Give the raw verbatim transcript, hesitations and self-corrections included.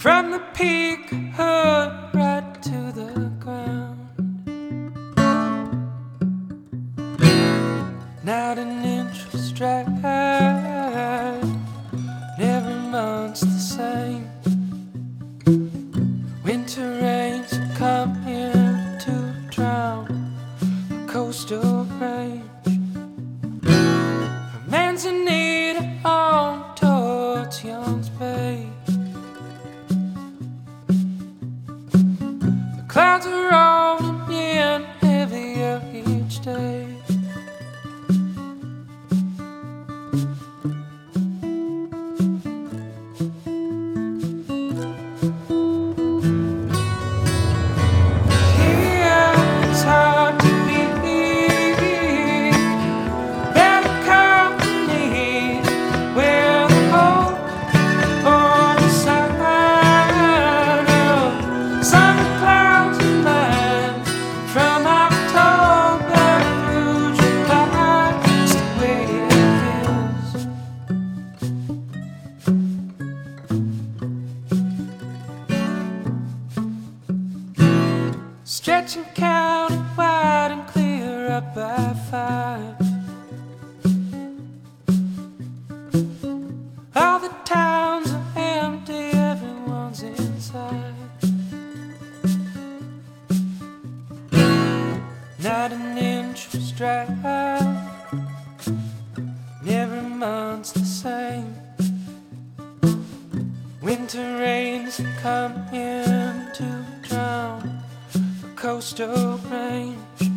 From the peak hood right to the ground. Not an inch was dry, every month's the same. Winter rains come here to drown the coastal range. A man's in need of home towards Young's Bay. The clouds are rolling in heavier each day. Stretching county wide and clear up by five. All the towns are empty, everyone's inside. Not an inch was dry, and every month's the same. Winter rains come in to drown coastal range.